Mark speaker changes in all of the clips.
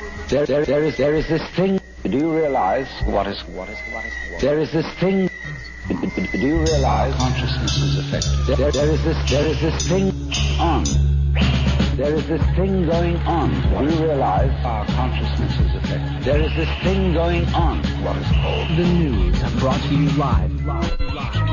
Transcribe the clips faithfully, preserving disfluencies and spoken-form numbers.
Speaker 1: There, there, there is, there is this thing. Do you realize what is, what is, what is, what is there is this thing. Do you realize consciousness is affected? There, there is this, there is this thing on. There is this thing going on. Do you realize our consciousness is affected? There is this thing going on. What is called
Speaker 2: the news, brought to you live. live, live.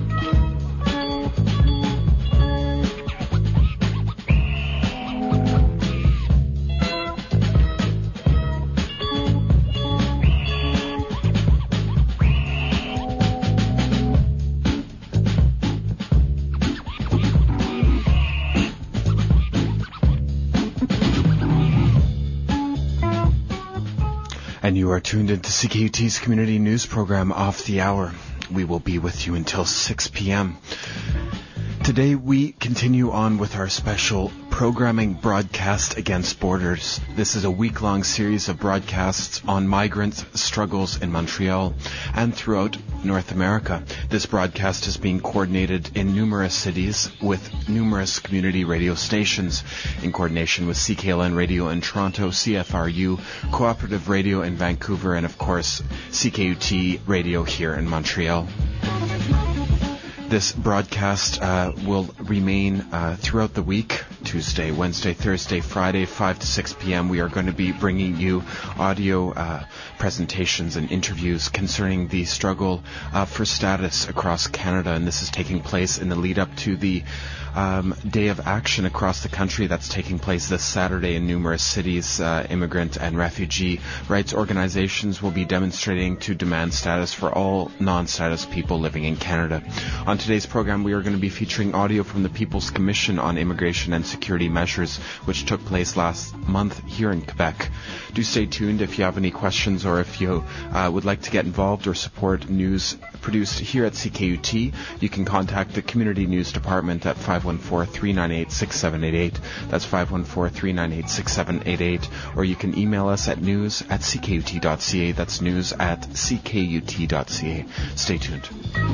Speaker 3: And you are tuned into C K U T's community news program, Off the Hour. We will be with you until six p.m. Today we continue on with our special programming broadcast against borders. This is a week-long series of broadcasts on migrant struggles in Montreal and throughout North America. This broadcast is being coordinated in numerous cities with numerous community radio stations in coordination with C K L N Radio in Toronto, C F R U, Cooperative Radio in Vancouver, and of course C K U T Radio here in Montreal. This broadcast uh, will remain uh, throughout the week, Tuesday, Wednesday, Thursday, Friday, five to six p.m. We are going to be bringing you audio uh, presentations and interviews concerning the struggle uh, for status across Canada, and this is taking place in the lead up to the um, Day of Action across the country that's taking place this Saturday in numerous cities. Uh, immigrant and refugee rights organizations will be demonstrating to demand status for all non-status people living in Canada. On today's program, we are going to be featuring audio from the People's Commission on Immigration and Security Measures, which took place last month here in Quebec. Do stay tuned if you have any questions or if you uh, would like to get involved or support news produced here at C K U T. You can contact the Community News Department at five one four, three nine eight, six seven eight eight. That's five one four, three nine eight, six seven eight eight. Or you can email us at news at c k u t dot c a. That's news at c k u t dot c a. Stay tuned.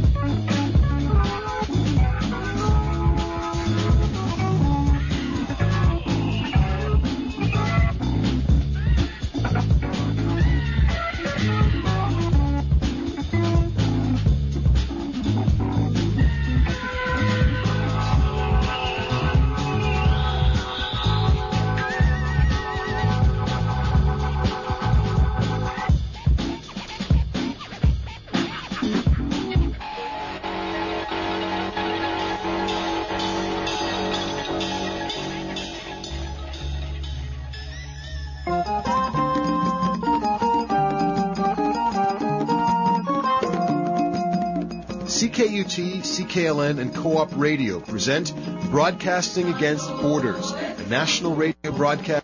Speaker 4: C K U T, C K L N, and Co-op Radio present Broadcasting Against Borders, a national radio broadcast.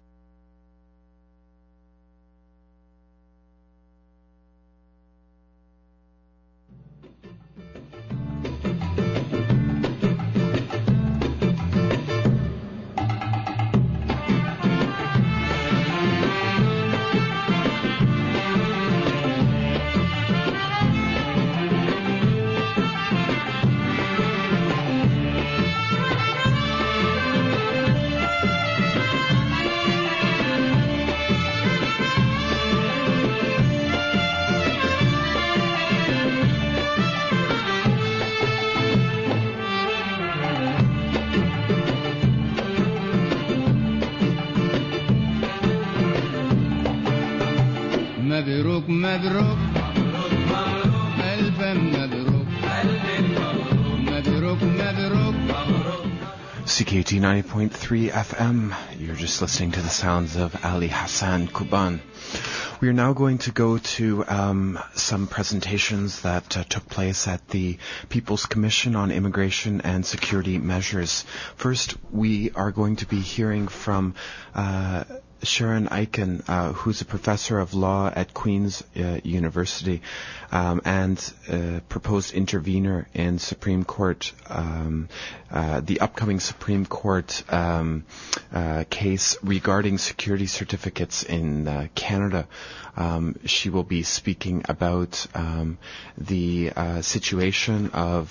Speaker 5: مبروك مبروك ألف مبروك مبروك مبروك.
Speaker 3: C K U T ninety point three F M. You're just listening to the sounds of Ali Hassan Kuban. We are now going to go to um, some presentations that uh, took place at the People's Commission on Immigration and Security Measures. First, we are going to be hearing from uh, Sharon Eichen, uh, who's a professor of law at Queen's uh, University um, and uh, proposed intervener in Supreme Court, um, uh, the upcoming Supreme Court um, uh, case regarding security certificates in uh, Canada. Um, she will be speaking about um, the uh, situation of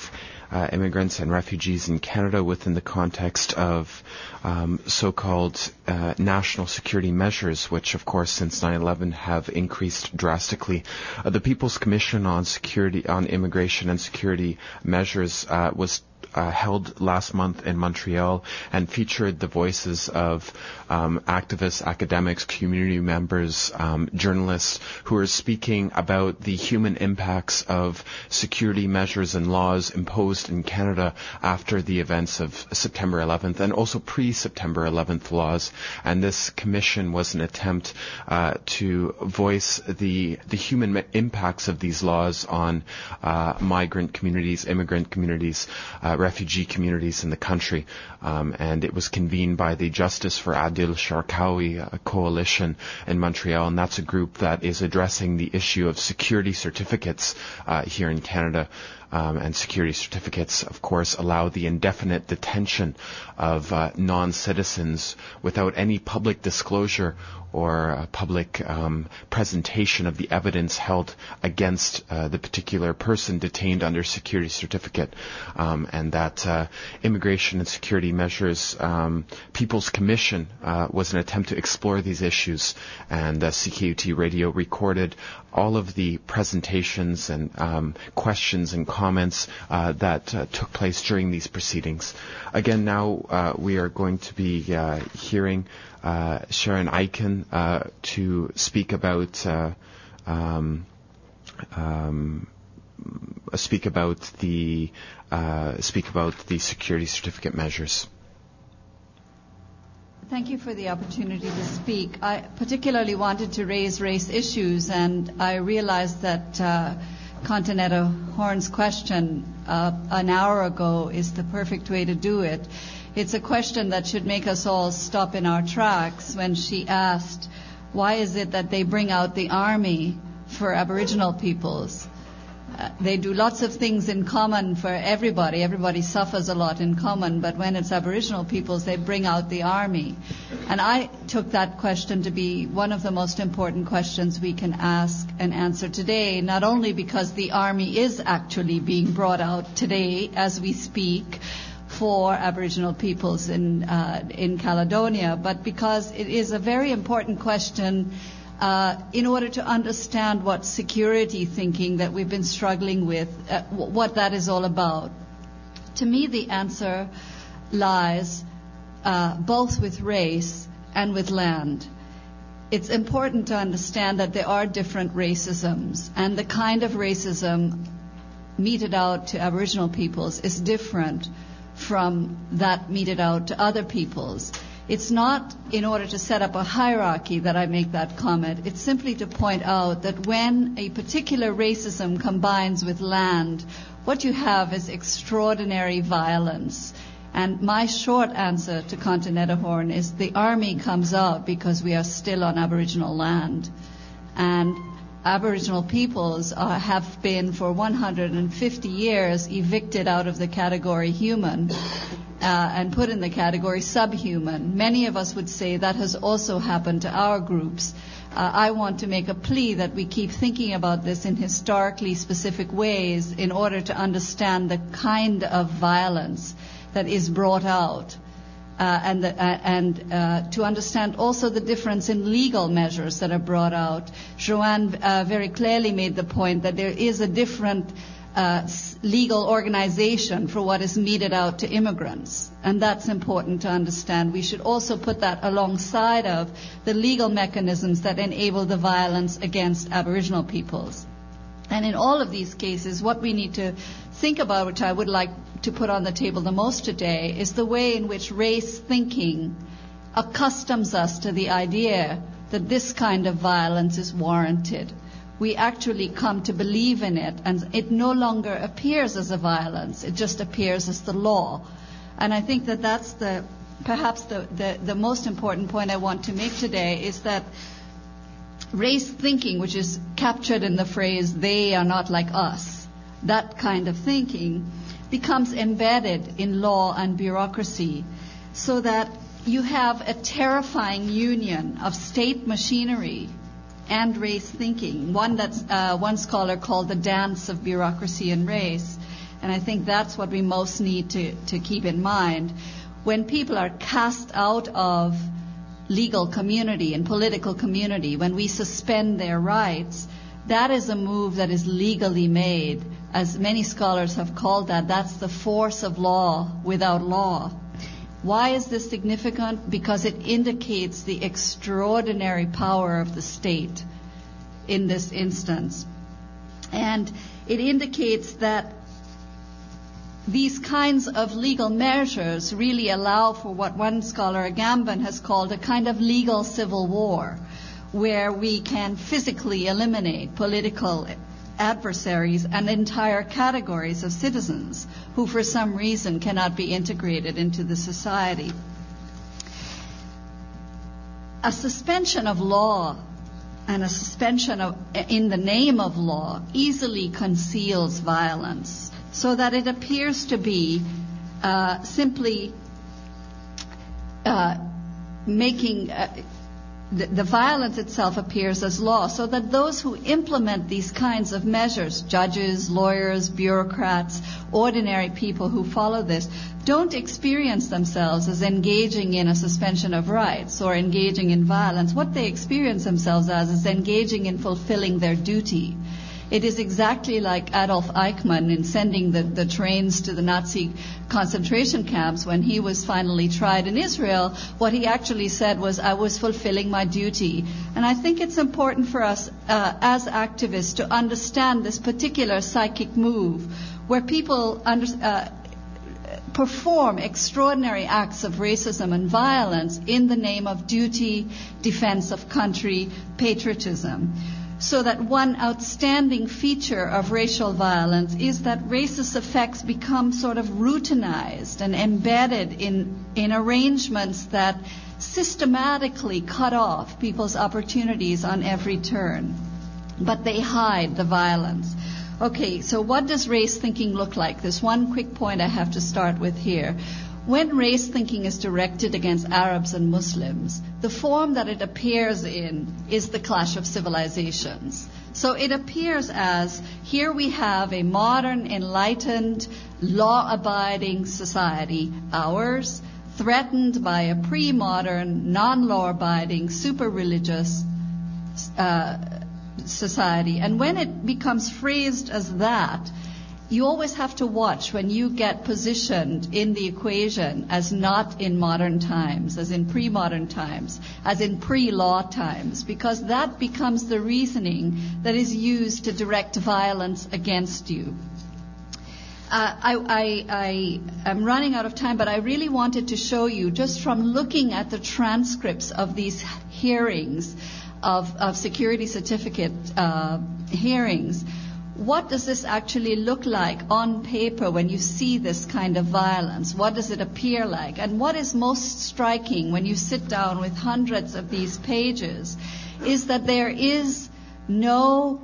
Speaker 3: uh, immigrants and refugees in Canada within the context of um, so-called uh, national security measures, which, of course, since nine eleven have increased drastically. Uh, the People's Commission on Security, on Immigration and Security Measures uh, was Uh, held last month in Montreal and featured the voices of um, activists, academics, community members, um, journalists who are speaking about the human impacts of security measures and laws imposed in Canada after the events of September eleventh and also pre-September eleventh laws. And this commission was an attempt uh, to voice the the human impacts of these laws on uh, migrant communities, immigrant communities, uh, refugee communities in the country, um, and it was convened by the Justice for Adil Sharkawi uh, coalition in Montreal, and that's a group that is addressing the issue of security certificates uh, here in Canada. Um, and security certificates, of course, allow the indefinite detention of uh, non-citizens without any public disclosure or uh, public um, presentation of the evidence held against uh, the particular person detained under security certificate. Um, and that uh, Immigration and Security Measures um, People's Commission uh, was an attempt to explore these issues. And uh, C K U T Radio recorded all of the presentations and um, questions and comments uh, that uh, took place during these proceedings. Again, now uh, we are going to be uh, hearing uh, Sharon Eichen uh, to speak about uh, um, um, speak about the uh, speak about the security certificate measures.
Speaker 6: Thank you for the opportunity to speak. I particularly wanted to raise race issues, and I realized that uh, Continetta Horn's question uh, an hour ago is the perfect way to do it. It's a question that should make us all stop in our tracks when she asked, why is it that they bring out the army for Aboriginal peoples? Uh, they do lots of things in common for everybody. Everybody suffers a lot in common, but when it's Aboriginal peoples, they bring out the army. And I took that question to be one of the most important questions we can ask and answer today, not only because the army is actually being brought out today as we speak for Aboriginal peoples in, uh, in Caledonia, but because it is a very important question Uh, in order to understand what security thinking that we've been struggling with, uh, w- what that is all about. To me, the answer lies uh, both with race and with land. It's important to understand that there are different racisms, and the kind of racism meted out to Aboriginal peoples is different from that meted out to other peoples. It's not in order to set up a hierarchy that I make that comment. It's simply to point out that when a particular racism combines with land, what you have is extraordinary violence. And my short answer to Continetta Horn is the army comes out because we are still on Aboriginal land. And Aboriginal peoples are, have been for one hundred fifty years evicted out of the category human uh, and put in the category subhuman. Many of us would say that has also happened to our groups. Uh, I want to make a plea that we keep thinking about this in historically specific ways in order to understand the kind of violence that is brought out. Uh, and the, uh, and uh, to understand also the difference in legal measures that are brought out. Joanne uh, very clearly made the point that there is a different uh, legal organization for what is meted out to immigrants, and that's important to understand. We should also put that alongside of the legal mechanisms that enable the violence against Aboriginal peoples. And in all of these cases, what we need to think about, which I would like to put on the table the most today, is the way in which race thinking accustoms us to the idea that this kind of violence is warranted. We actually come to believe in it, and it no longer appears as a violence. It just appears as the law. And I think that that's the perhaps the, the, the most important point I want to make today, is that race thinking, which is captured in the phrase, they are not like us, that kind of thinking becomes embedded in law and bureaucracy, so that you have a terrifying union of state machinery and race thinking, one that's uh, one scholar called the dance of bureaucracy and race. And I think that's what we most need to, to keep in mind. When people are cast out of legal community and political community, when we suspend their rights, that is a move that is legally made. As many scholars have called that, that's the force of law without law. Why is this significant? Because it indicates the extraordinary power of the state in this instance. And it indicates that these kinds of legal measures really allow for what one scholar, Agamben, has called a kind of legal civil war, where we can physically eliminate political adversaries and entire categories of citizens who for some reason cannot be integrated into the society. A suspension of law and a suspension of, in the name of law easily conceals violence, so that it appears to be uh, simply uh, making uh, the, the violence itself appears as law, so that those who implement these kinds of measures, judges, lawyers, bureaucrats, ordinary people who follow this, don't experience themselves as engaging in a suspension of rights or engaging in violence. What they experience themselves as is engaging in fulfilling their duty. It is exactly like Adolf Eichmann in sending the, the trains to the Nazi concentration camps when he was finally tried in Israel. What he actually said was, I was fulfilling my duty. And I think it's important for us uh, as activists to understand this particular psychic move where people under, uh, perform extraordinary acts of racism and violence in the name of duty, defense of country, patriotism. So that one outstanding feature of racial violence is that racist effects become sort of routinized and embedded in, in arrangements that systematically cut off people's opportunities on every turn. But they hide the violence. Okay, so what does race thinking look like? There's one quick point I have to start with here. When race thinking is directed against Arabs and Muslims, the form that it appears in is the clash of civilizations. So it appears as, here we have a modern, enlightened, law-abiding society, ours, threatened by a pre-modern, non-law-abiding, super-religious uh, society. And when it becomes phrased as that, you always have to watch when you get positioned in the equation as not in modern times, as in pre-modern times, as in pre-law times, because that becomes the reasoning that is used to direct violence against you. Uh, I, I, I am running out of time, but I really wanted to show you, just from looking at the transcripts of these hearings, of, of security certificate uh, hearings, what does this actually look like on paper when you see this kind of violence? What does it appear like? And what is most striking when you sit down with hundreds of these pages is that there is no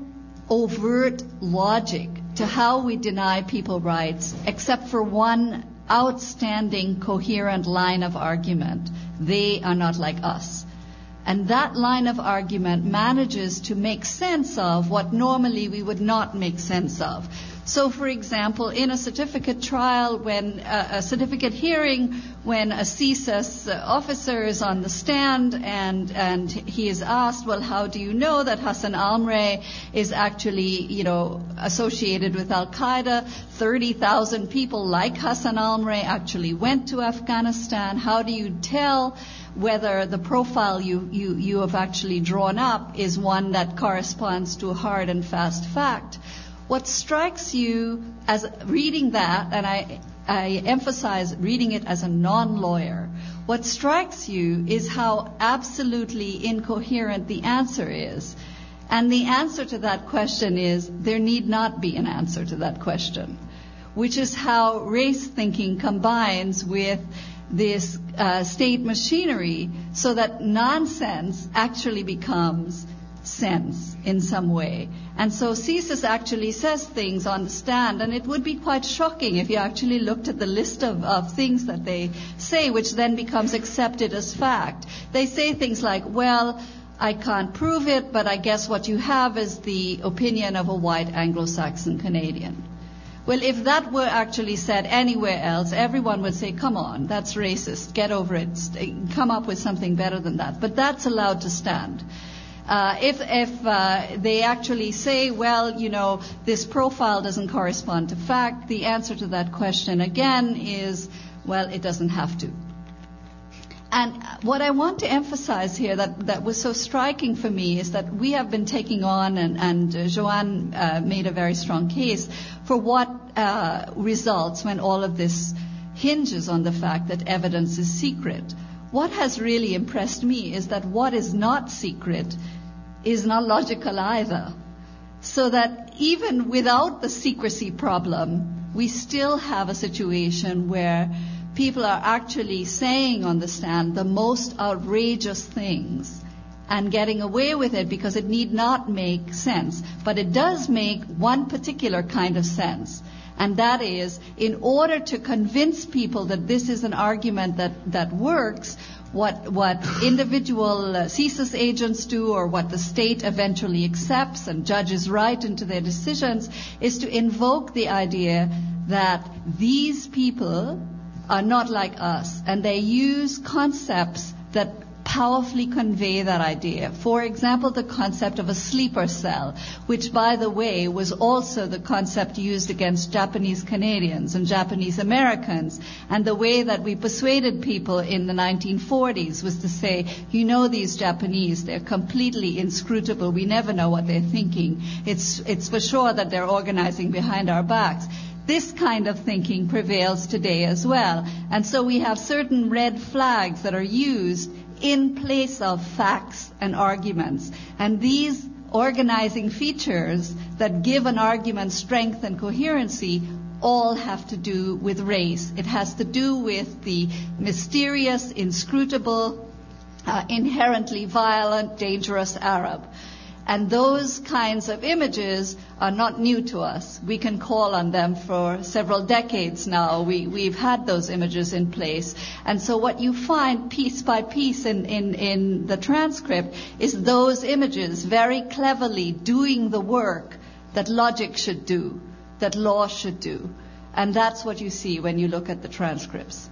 Speaker 6: overt logic to how we deny people rights except for one outstanding coherent line of argument. They are not like us. And that line of argument manages to make sense of what normally we would not make sense of. So, for example, in a certificate trial, when uh, a certificate hearing, when a C S I S officer is on the stand and and he is asked, well, how do you know that Hassan Almrei is actually, you know, associated with Al-Qaeda? thirty thousand people like Hassan Almrei actually went to Afghanistan. How do you tell whether the profile you, you, you have actually drawn up is one that corresponds to a hard and fast fact? What strikes you as reading that, and I, I emphasize reading it as a non-lawyer, what strikes you is how absolutely incoherent the answer is. And the answer to that question is there need not be an answer to that question, which is how race thinking combines with this uh, state machinery so that nonsense actually becomes sense in some way. And so C S I S actually says things on the stand, and it would be quite shocking if you actually looked at the list of, of things that they say, which then becomes accepted as fact. They say things like, well, I can't prove it, but I guess what you have is the opinion of a white Anglo-Saxon Canadian. Well, if that were actually said anywhere else, everyone would say, come on, that's racist, get over it, come up with something better than that. But that's allowed to stand. Uh, if if uh, they actually say, well, you know, this profile doesn't correspond to fact, the answer to that question again is, well, it doesn't have to. And what I want to emphasize here that, that was so striking for me is that we have been taking on, and, and uh, Joanne uh, made a very strong case for what uh, results when all of this hinges on the fact that evidence is secret. What has really impressed me is that what is not secret is not logical either. So that even without the secrecy problem, we still have a situation where people are actually saying on the stand the most outrageous things and getting away with it because it need not make sense. But it does make one particular kind of sense. And that is, in order to convince people that this is an argument that, that works, what, what individual uh, CSIS agents do, or what the state eventually accepts and judges right into their decisions, is to invoke the idea that these people are not like us, and they use concepts that powerfully convey that idea. For example, the concept of a sleeper cell, which, by the way, was also the concept used against Japanese Canadians and Japanese Americans. And the way that we persuaded people in the nineteen forties was to say, you know, these Japanese, they're completely inscrutable. We never know what they're thinking. It's, it's for sure that they're organizing behind our backs. This kind of thinking prevails today as well. And so we have certain red flags that are used in place of facts and arguments. And these organizing features that give an argument strength and coherency all have to do with race. It has to do with the mysterious, inscrutable, uh, inherently violent, dangerous Arab. And those kinds of images are not new to us. We can call on them for several decades now. We, we've had those images in place. And so what you find piece by piece in, in, in the transcript is those images very cleverly doing the work that logic should do, that law should do. And that's what you see when you look at the transcripts.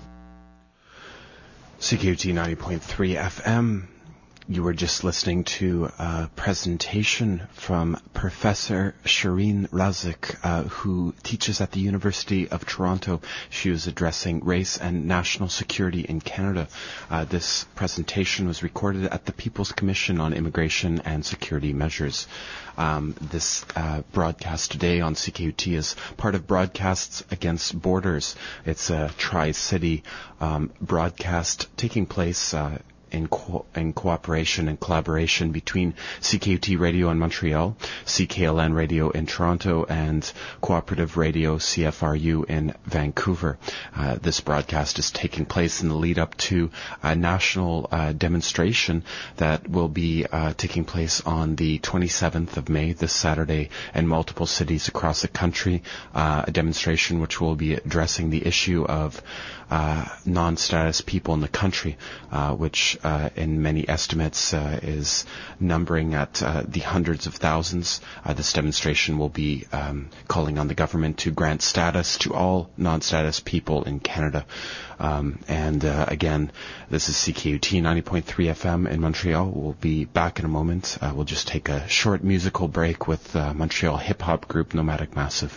Speaker 3: C K U T ninety point three F M. You were just listening to a presentation from Professor Shireen Razik, uh, who teaches at the University of Toronto. She was addressing race and national security in Canada. Uh, this presentation was recorded at the People's Commission on Immigration and Security Measures. Um, this uh, broadcast today on C K U T is part of Broadcasts Against Borders. It's a tri-city um, broadcast taking place uh, In, co- in cooperation and collaboration between C K U T Radio in Montreal, C K L N Radio in Toronto, and Cooperative Radio C F R U in Vancouver. Uh, this broadcast is taking place in the lead up to a national uh, demonstration that will be uh, taking place on the twenty-seventh of May, this Saturday, in multiple cities across the country. Uh, a demonstration which will be addressing the issue of uh, non-status people in the country, uh, which Uh, in many estimates uh, is numbering at uh, the hundreds of thousands. Uh, this demonstration will be um, calling on the government to grant status to all non-status people in Canada. Um, and uh, again, this is C K U T ninety point three F M in Montreal. We'll be back in a moment. Uh, we'll just take a short musical break with uh, Montreal hip-hop group Nomadic Massive.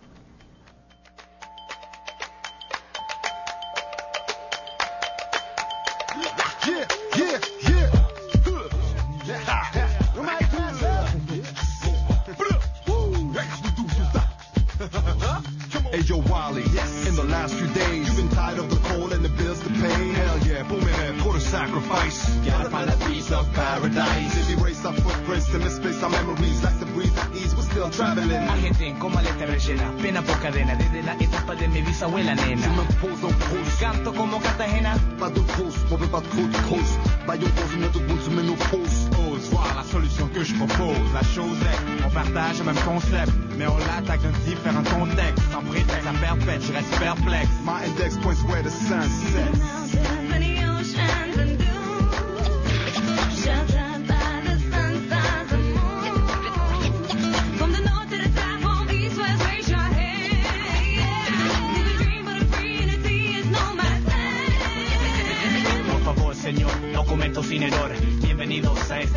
Speaker 7: Pena por cadena, desde la etapa de mi bisabuela nena. Je m'impose en pause, canto como Cartagena. Pas de pause, on veut pas trop de cause. Baillons dans une autre boule, sous ménopause. Ose voir la solution que je propose. La chose est, on partage le même concept, mais on l'attaque d'un différent contexte. Sans prétexte, à perpète, je reste perplexe. My index points where the sun sets. From the north to the south, from east, west, raise your hand.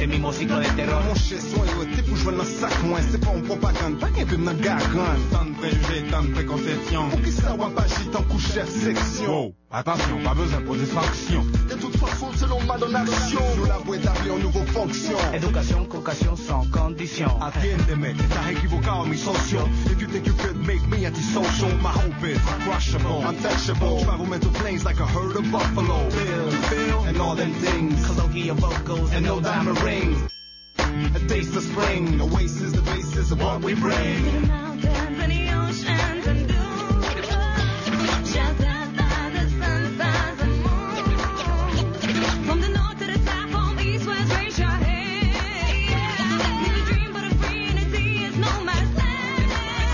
Speaker 7: c'est mi ciclo de terror.
Speaker 8: Mon chien soin le type où je vais dans sac moins, c'est pas une propagande, pas qu'un film dans gargane.
Speaker 9: Tant de préjugés, tant de préconceptions.
Speaker 8: Pour qui ça va pas gîte en couche chef section.
Speaker 9: Oh, attention, pas besoin de poser sanction.
Speaker 8: De toute façon, selon ma donation, nous l'avons établi en nouveau fonction.
Speaker 7: Éducation, cocation sans condition.
Speaker 8: Atiéndeme, estás equivocado, mi socio. If you think you could make me antisocial, my hope is crushable, untouchable. Travel mental planes like a herd of buffalo. Feel, feel, and all them things.
Speaker 7: Colloquial vocals
Speaker 8: and no diamond rings. A taste of spring, oasis, the basis of what we bring.
Speaker 10: The mountains and the oceans and dunes, sheltered by the sun, stars and moon. From the north to the south, from east, west, raise your hand. Yeah. Live a dream, but a free and a sea is no man's land.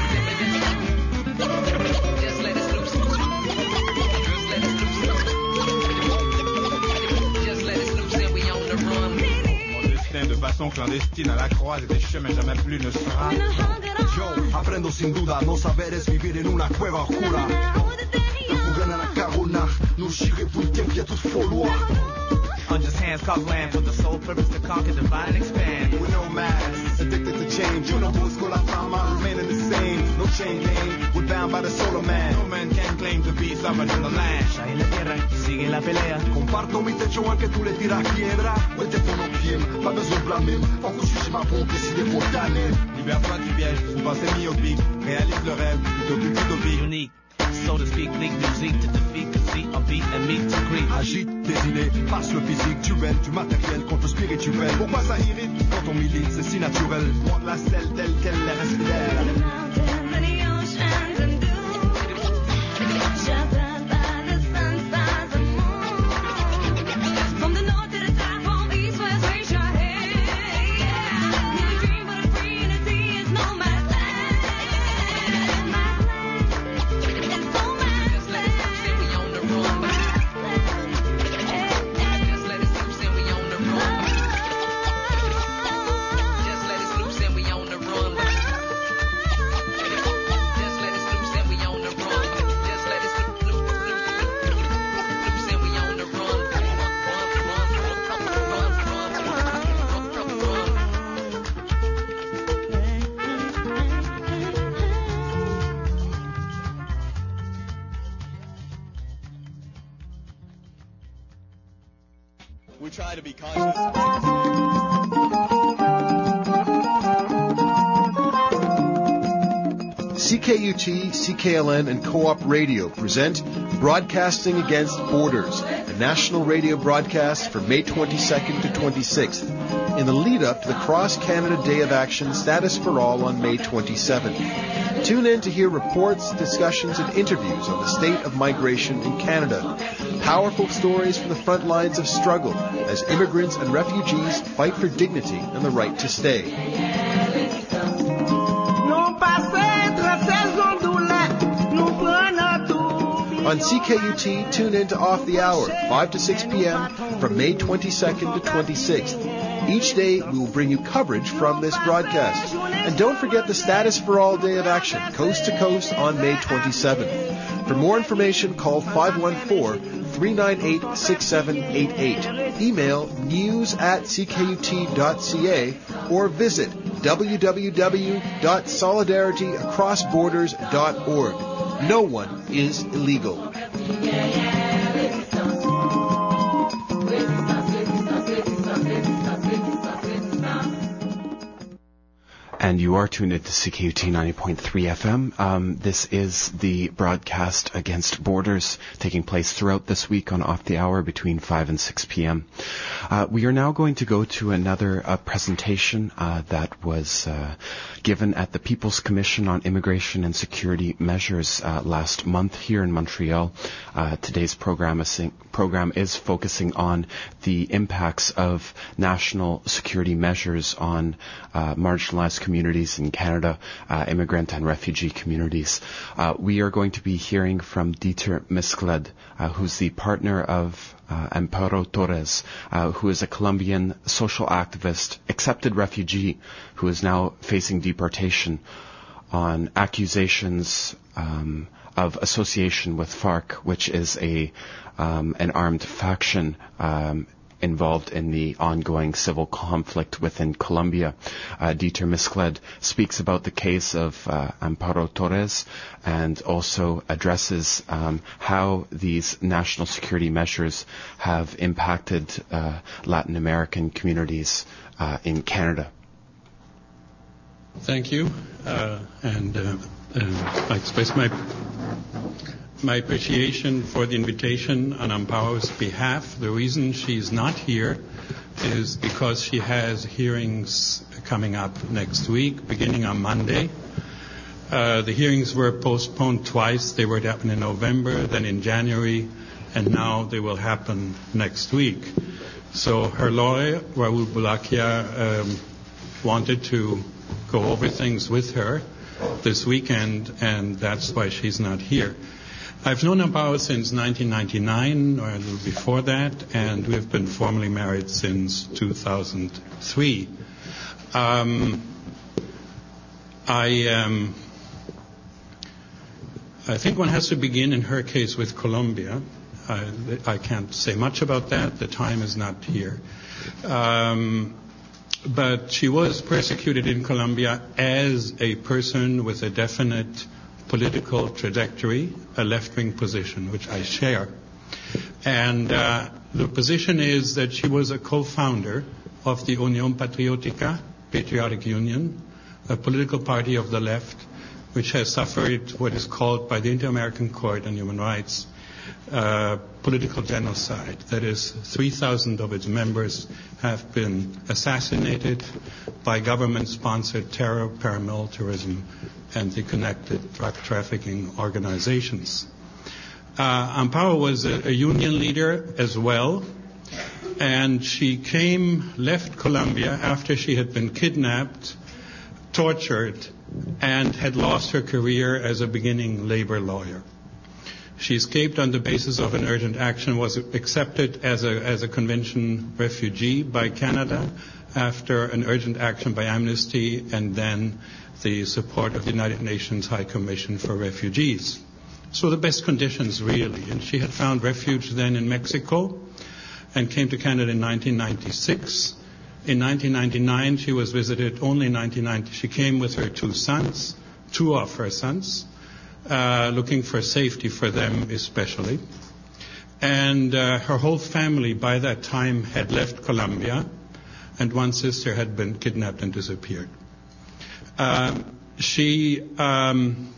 Speaker 10: Just let us loose. Just let us loose. Just let us loose and we on the run.
Speaker 9: De façon clandestine à la croix des chemins jamais plus ne sera.
Speaker 8: Yo aprendo sin duda, no saber es vivir en una cueva oscura. Fugan à la carona, nous chirez tout le temps qu'il y a tout faux loi.
Speaker 7: Unjust hands cause land for the sole purpose to conquer, divide and expand.
Speaker 8: We're nomads, addicted to change. You know busco la fama, remaining the same. No chain gang, we're bound by the soul of man.
Speaker 9: No man can claim to be sovereign in the land.
Speaker 7: Ahí la tierra, sigue la pelea.
Speaker 8: Comparto mi techo aunque tú le tiras piedra. El teléfono piem, pas besoin de blâmer. Faut que je ma pompe et si des faut tanner.
Speaker 9: Libère-toi du piège, sous pensée myopique. Réalise le rêve, plutôt qu'une utopie.
Speaker 7: Unique, so to speak, league musique to defeat, conceit, un beat and meet to creep.
Speaker 8: Agite tes idées, passe le physique, duel, du matériel contre le spirituel. Pourquoi ça irrite quand on milite, c'est si naturel. Moi la selle telle qu'elle est restée
Speaker 10: The mountains and the oceans and dunes, sheltered by the sun, stars and moon. From the north to the south, from east, west, raise your hand. Yeah. Live a dream, but a free and a sea is no man's land. My land is no man's land. Just let us loose and we on the run. Just let us loose and we on the run. Just let us loose and we on the run. Just let us loose and we on the run. Just let us loose, loose, loose, loose and we on the run. Run, run, run, run, run, run, run.
Speaker 11: We try to be conscious.
Speaker 4: C K U T, C K L N, and Co-op Radio present Broadcasting Against Borders, a national radio broadcast for May twenty-second to twenty-sixth, in the lead-up to the Cross-Canada Day of Action Status for All on May twenty-seventh. Tune in to hear reports, discussions, and interviews on the state of migration in Canada. Powerful stories from the front lines of struggle as immigrants and refugees fight for dignity and the right to stay. On C K U T, tune in to Off the Hour, five to six p.m. from May twenty-second to twenty-sixth. Each day, we will bring you coverage from this broadcast. And don't forget the Status for All Day of Action, coast to coast on May twenty-seventh. For more information, call five one four, three nine eight, six seven eight eight. Email news at c k u t dot c a or visit w w w dot solidarity across borders dot org. No one is illegal.
Speaker 3: And you are tuned into C K U T ninety point three F M. Um, this is the broadcast Against Borders, taking place throughout this week on Off the Hour between five and six p.m. Uh, we are now going to go to another uh, presentation uh, that was uh, given at the People's Commission on Immigration and Security Measures uh, last month here in Montreal. Uh, today's program is, program is focusing on the impacts of national security measures on uh, marginalized communities in Canada, uh, immigrant and refugee communities. Uh, we are going to be hearing from Dieter Miskled, uh, who's the partner of uh, Amparo Torres, uh, who is a Colombian social activist, accepted refugee, who is now facing deportation on accusations um, of association with FARC, which is a um, an armed faction um, involved in the ongoing civil conflict within Colombia. Uh, Dieter Miskled speaks about the case of uh, Amparo Torres and also addresses um, how these national security measures have impacted uh, Latin American communities uh, in Canada.
Speaker 12: Thank you, uh, and uh, uh, I express my my appreciation for the invitation on Amparo's behalf. The reason she's not here is because she has hearings coming up next week, beginning on Monday. Uh, the hearings were postponed twice. They were to happen in November, then in January, and now they will happen next week. So her lawyer, Raul Bulakia, um, wanted to go over things with her this weekend, and that's why she's not here. I've known Amparo since nineteen ninety-nine, or a little before that, and we've been formally married since two thousand three. Um, I, um, I think one has to begin in her case with Colombia. I, I can't say much about that. The time is not here. Um, but she was persecuted in Colombia as a person with a definite political trajectory, a left-wing position, which I share. And uh, the position is that she was a co-founder of the Unión Patriótica, Patriotic Union, a political party of the left, which has suffered what is called by the Inter-American Court on Human Rights uh, political genocide. That is, three thousand of its members have been assassinated by government-sponsored terror, paramilitarism, and the connected drug trafficking organizations. Uh, Amparo was a, a union leader as well, and she came, left Colombia after she had been kidnapped, tortured, and had lost her career as a beginning labor lawyer. She escaped on the basis of an urgent action, was accepted as a, as a convention refugee by Canada after an urgent action by Amnesty, and then the support of the United Nations High Commission for Refugees. So the best conditions, really. And she had found refuge then in Mexico and came to Canada in nineteen ninety-six. In nineteen ninety-nine, she was visited only in nineteen ninety. She came with her two sons, two of her sons, uh, looking for safety for them especially. And uh, her whole family by that time had left Colombia, and one sister had been kidnapped and disappeared. Uh, she um,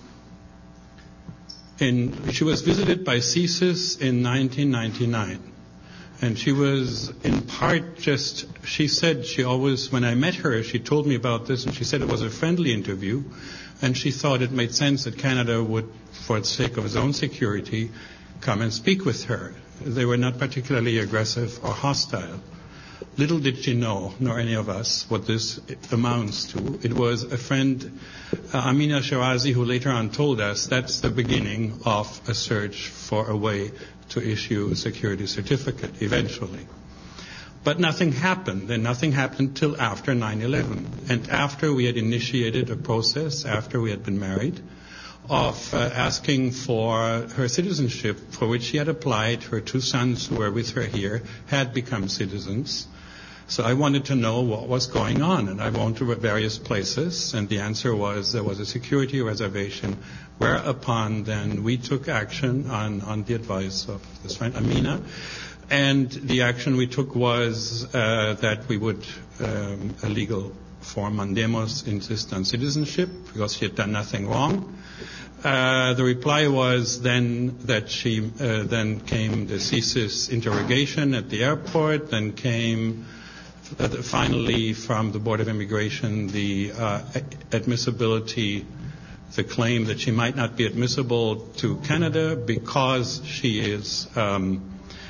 Speaker 12: in, she was visited by CISIS in nineteen ninety-nine, and she was in part just, she said she always, when I met her, she told me about this, and she said it was a friendly interview, and she thought it made sense that Canada would, for the sake of its own security, come and speak with her. They were not particularly aggressive or hostile. Little did she know, nor any of us, what this amounts to. It was a friend, uh, Amina Shirazi, who later on told us that's the beginning of a search for a way to issue a security certificate eventually. But nothing happened, and nothing happened until after nine eleven. And after we had initiated a process, after we had been married, of uh, asking for her citizenship, for which she had applied. Her two sons who were with her here had become citizens. So I wanted to know what was going on, and I went to various places, and the answer was there was a security reservation, whereupon then we took action on, on the advice of this friend, Amina, and the action we took was uh, that we would, um, a legal form, mandemos, insist on citizenship, because she had done nothing wrong. Uh, the reply was then that she, uh, then came the CISIS interrogation at the airport, then came uh, the, finally from the Board of Immigration the uh, admissibility, the claim that she might not be admissible to Canada because she is um,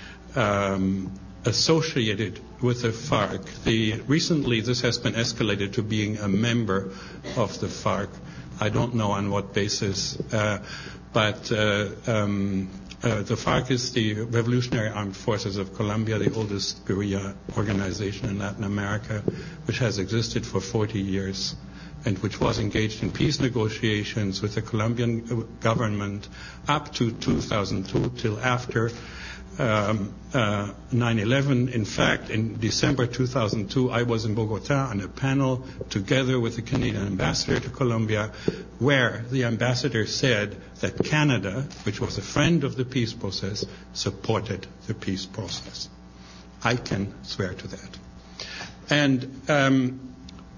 Speaker 12: um, associated with the FARC. The, recently this has been escalated to being a member of the FARC. I don't know on what basis, uh, but uh, um, uh, the FARC is the Revolutionary Armed Forces of Colombia, the oldest guerrilla organization in Latin America, which has existed for forty years and which was engaged in peace negotiations with the Colombian government up to two thousand two, till after um, uh, nine eleven. In fact, in December two thousand two, I was in Bogota on a panel together with the Canadian ambassador to Colombia, where the ambassador said that Canada, which was a friend of the peace process, supported the peace process. I can swear to that. And um,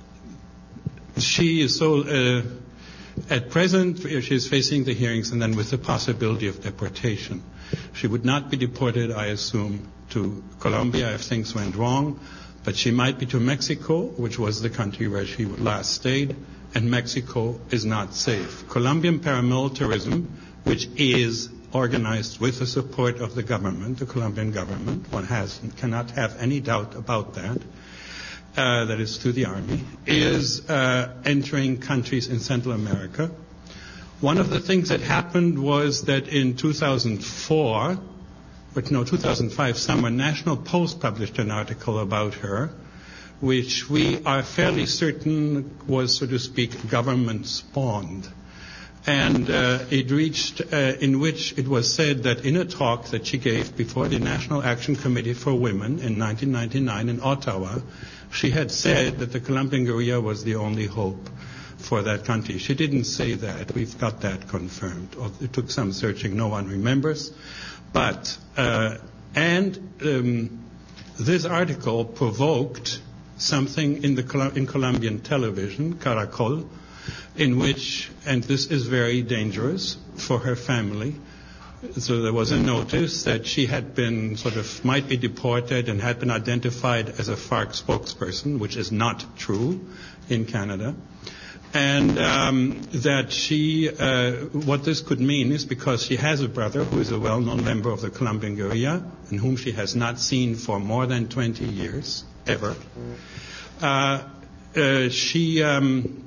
Speaker 12: she is so, uh, at present, she is facing the hearings and then with the possibility of deportation. She would not be deported, I assume, to Colombia if things went wrong, but she might be to Mexico, which was the country where she last stayed, and Mexico is not safe. Colombian paramilitarism, which is organized with the support of the government, the Colombian government, one has cannot have any doubt about that, uh, that is through the army, is uh, entering countries in Central America. One of the things that happened was that in two thousand four, but no, two thousand five summer, National Post published an article about her, which we are fairly certain was, so to speak, government-spawned. And uh, it reached, uh, in which it was said that in a talk that she gave before the National Action Committee for Women in nineteen ninety-nine in Ottawa, she had said that the Colombian guerrilla was the only hope for that country. She didn't say that. We've got that confirmed. It took some searching. No one remembers. But, uh, and um, this article provoked something in, the, in Colombian television, Caracol, in which, and this is very dangerous for her family, so there was a notice that she had been sort of, might be deported and had been identified as a FARC spokesperson, which is not true in Canada. And um, that she, uh, what this could mean is because she has a brother who is a well-known member of the Colombian guerrilla and whom she has not seen for more than twenty years, ever, uh, uh, she, um,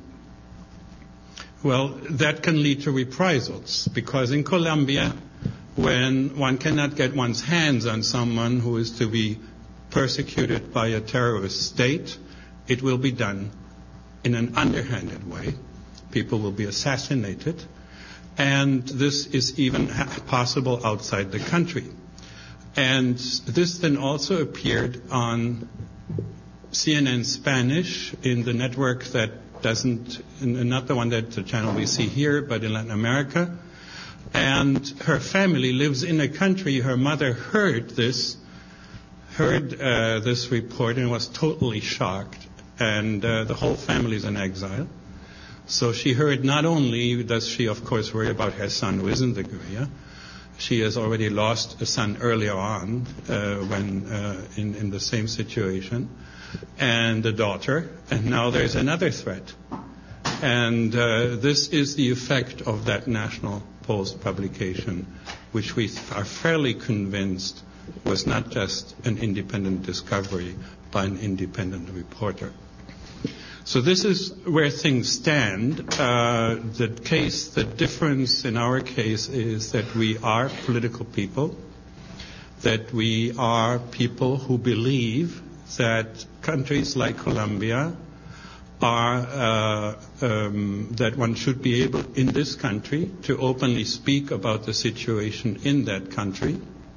Speaker 12: well, that can lead to reprisals, because in Colombia, when one cannot get one's hands on someone who is to be persecuted by a terrorist state, it will be done in an underhanded way. People will be assassinated, and this is even possible outside the country. And this then also appeared on C N N Spanish in the network that doesn't, not the one that the channel we see here, but in Latin America. And her family lives in a country, her mother heard this, heard uh, this report and was totally shocked. And uh, the whole family is in exile. So she heard, not only does she, of course, worry about her son who is in the guerrilla, she has already lost a son earlier on uh, when uh, in, in the same situation, and a daughter, and now there's another threat. And uh, this is the effect of that National Post publication, which we are fairly convinced was not just an independent discovery by an independent reporter. So this is where things stand. Uh, the case, the difference in our case is that we are political people, that we are people who believe that countries like Colombia are, uh, um, that one should be able in this country to openly speak about the situation in that country.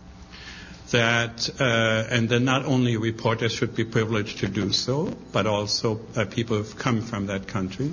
Speaker 12: That uh, and then not only reporters should be privileged to do so, but also uh, people who've come from that country,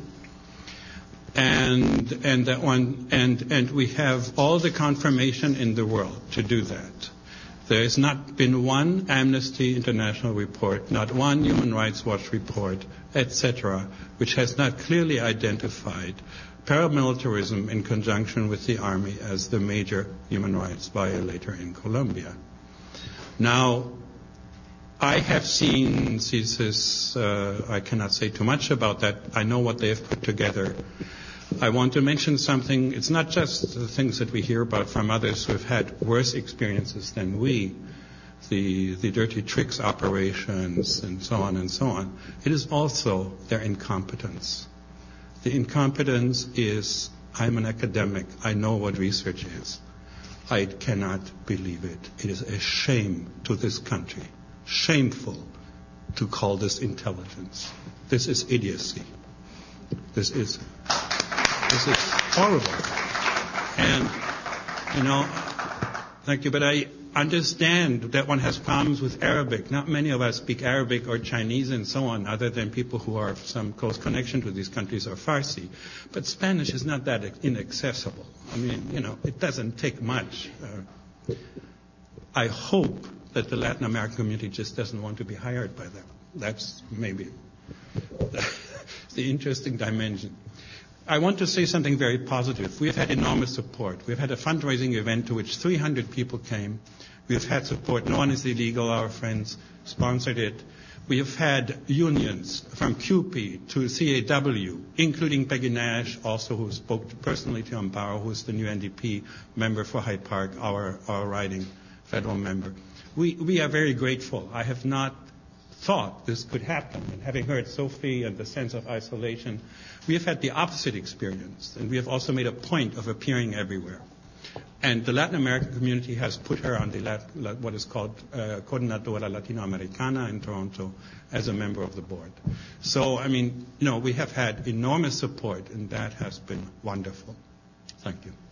Speaker 12: and and that one and and we have all the confirmation in the world to do that. There has not been one Amnesty International report, not one Human Rights Watch report, et cetera, which has not clearly identified paramilitarism in conjunction with the army as the major human rights violator in Colombia. Now, I have seen C I S I S, uh, I cannot say too much about that. I know what they have put together. I want to mention something. It's not just the things that we hear about from others who have had worse experiences than we, the, the dirty tricks operations and so on and so on. It is also their incompetence. The incompetence is, I'm an academic, I know what research is. I cannot believe it. It is a shame to this country, shameful to call this intelligence. This is idiocy. This is, this is horrible. And, you know, thank you, but I, understand that one has problems with Arabic. Not many of us speak Arabic or Chinese and so on, other than people who are of some close connection to these countries or Farsi. But Spanish is not that inaccessible. I mean, you know, it doesn't take much. Uh, I hope that the Latin American community just doesn't want to be hired by them. That's maybe the interesting dimension. I want to say something very positive. We've had enormous support. We've had a fundraising event to which three hundred people came. We've had support. No one is illegal. Our friends sponsored it. We have had unions from Q P to C A W, including Peggy Nash, also who spoke personally to Amparo, who's the new N D P member for Hyde Park, our, our riding federal member. We, we are very grateful. I have not thought this could happen. And having heard Sophie and the sense of isolation, we have had the opposite experience. And we have also made a point of appearing everywhere. And the Latin American community has put her on the Lat, what is called uh, Coordinadora Latinoamericana in Toronto as a member of the board. So, I mean, you know, we have had enormous support, and that has been wonderful. Thank you.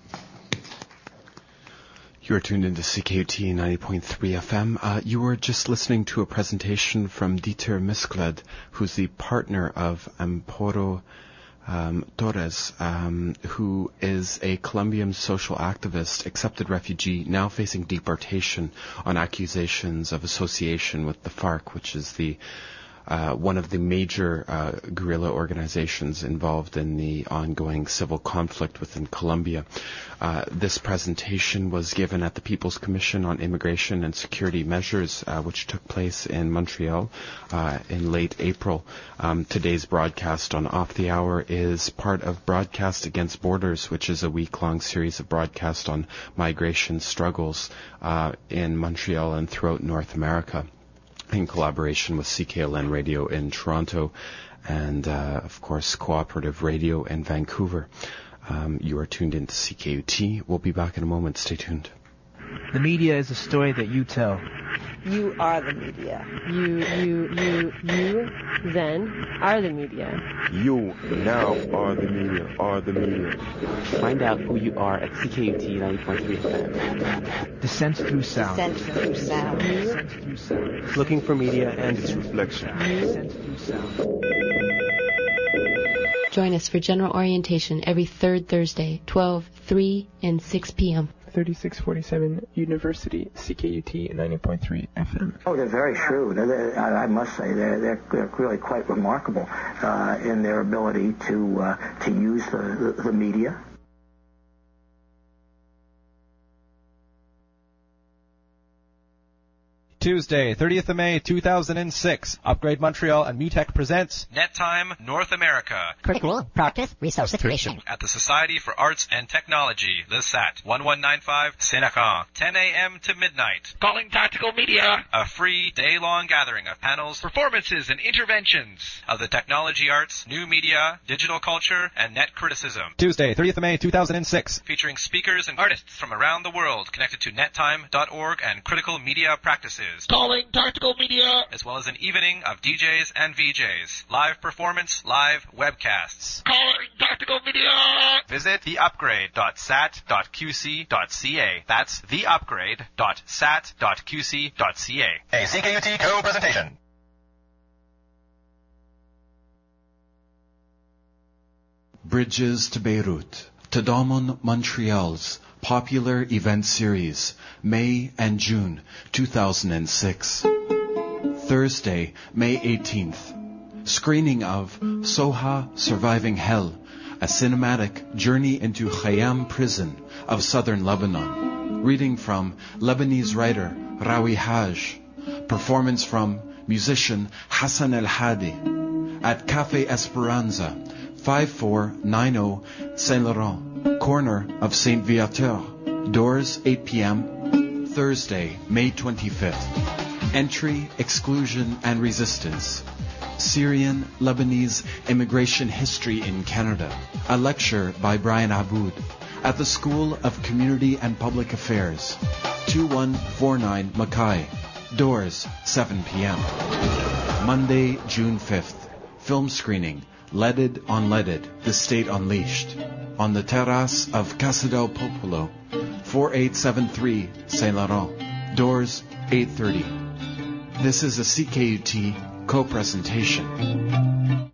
Speaker 3: You are tuned into C K U T ninety point three F M. Uh, you were just listening to a presentation from Dieter Miskled, who's the partner of Amparo um, Torres, um, who is a Colombian social activist, accepted refugee, now facing deportation on accusations of association with the FARC, which is the Uh, one of the major uh, guerrilla organizations involved in the ongoing civil conflict within Colombia. Uh, this presentation was given at the People's Commission on Immigration and Security Measures, uh, which took place in Montreal uh, in late April. Um, today's broadcast on Off the Hour is part of Broadcast Against Borders, which is a week-long series of broadcasts on migration struggles uh, in Montreal and throughout North America, in collaboration with C K L N Radio in Toronto and, uh, of course, Cooperative Radio in Vancouver. Um, you are tuned into C K U T. We'll be back in a moment. Stay tuned.
Speaker 2: The media is a story that you tell.
Speaker 13: You are the media.
Speaker 14: You, you, you, you, then, are the media.
Speaker 15: You now are the media, are the media.
Speaker 16: Find out who you are at C K U T ninety point three F M.
Speaker 2: Descent through sound.
Speaker 13: Descent through sound.
Speaker 2: Descent through sound.
Speaker 16: Looking for media and
Speaker 15: its reflection.
Speaker 2: Descent through sound.
Speaker 14: Join us for general orientation every third Thursday, twelve, three, and six p.m.
Speaker 17: thirty-six forty-seven University, C K U T ninety point three F M.
Speaker 18: Oh, they're very shrewd. They're, they're, I must say, they're, they're, they're really quite remarkable uh, in their ability to uh, to use the, the, the media.
Speaker 19: Tuesday, thirtieth of May, two thousand six. Upgrade Montreal and MUTEC presents
Speaker 20: NetTime North America.
Speaker 21: Critical Practice Resource Situation.
Speaker 20: At the Society for Arts and Technology, the S A T, eleven ninety-five Sénécan, ten a.m. to midnight.
Speaker 21: Calling Tactical Media.
Speaker 20: A free day-long gathering of panels, performances, and interventions of the technology arts, new media, digital culture, and net criticism.
Speaker 19: Tuesday, thirtieth of May, two thousand six.
Speaker 20: Featuring speakers and artists from around the world connected to nettime dot org and critical media practices.
Speaker 21: Calling Tactical Media.
Speaker 20: As well as an evening of D Js and V Js. Live performance, live webcasts.
Speaker 21: Calling Tactical Media.
Speaker 20: Visit the upgrade dot sat dot q c dot c a. That's the upgrade dot sat dot q c dot c a.
Speaker 21: A C K U T co-presentation.
Speaker 3: Bridges to Beirut. Tadamon Montreal's popular event series, May and June two thousand six. Thursday, May eighteenth. Screening of Soha Surviving Hell, a cinematic journey into Khayyam prison of southern Lebanon. Reading from Lebanese writer Rawi Haj. Performance from musician Hassan El Hadi at Café Esperanza, fifty-four ninety Saint Laurent, corner of Saint Viateur. Doors eight p.m. Thursday, May twenty-fifth. Entry, Exclusion and Resistance. Syrian Lebanese Immigration History in Canada. A lecture by Brian Aboud at the School of Community and Public Affairs. twenty-one forty-nine Mackay. Doors seven p.m. Monday, June fifth. Film screening. Leaded on Leaded, The State Unleashed. On the terrace of Casa del Popolo. forty-eight seventy-three Saint Laurent. Doors eight thirty. This is a C K U T co-presentation.